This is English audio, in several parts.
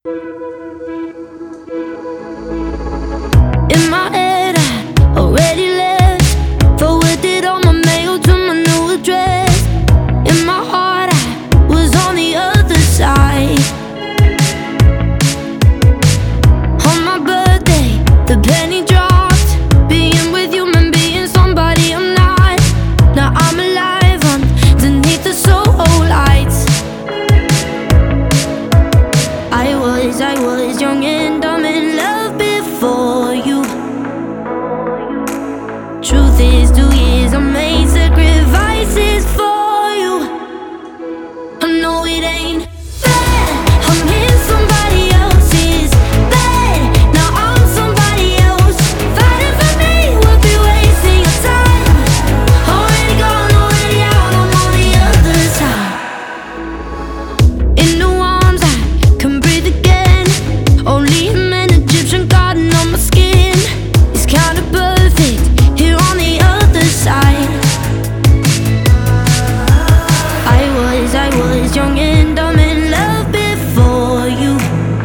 In my head, I already left, forwarded all my mail to my new address. In my heart, I was on the other side. On my birthday, the penny dropped. Being with you meant being somebody I'm not. Now I'm alive underneath the Soho lights. I was young and dumb in love before you. Truth is, 2 years I made sacrifices for you. I know it ain't fair, I'm in somebody else's bed. Now I'm somebody else. Fighting for me would be wasting your time. Already gone, already out, I'm on the other side. In new arms I can breathe again. Only him and Egyptian garden on my skin. It's kinda perfect here on the other side. I was young and dumb in love before you.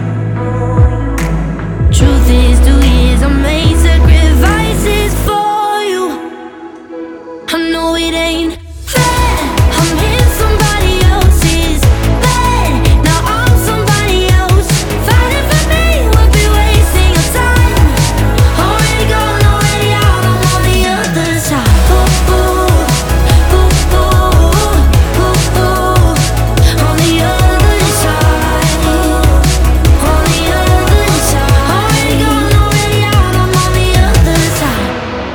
Truth is, 2 years I made sacrifices for you. I know it ain't fair, I'm in somebody else's bed. Now I'm somebody else. Fighting for me would be wasting your time. Already gone, already out, I'm on the other side. Ooh, ooh, ooh, ooh, ooh, ooh. On the other side. On the other side. Already gone, already out, I'm on the other side.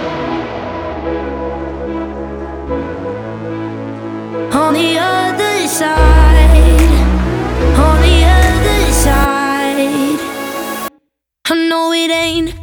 On the other side. On the other side. I know it ain't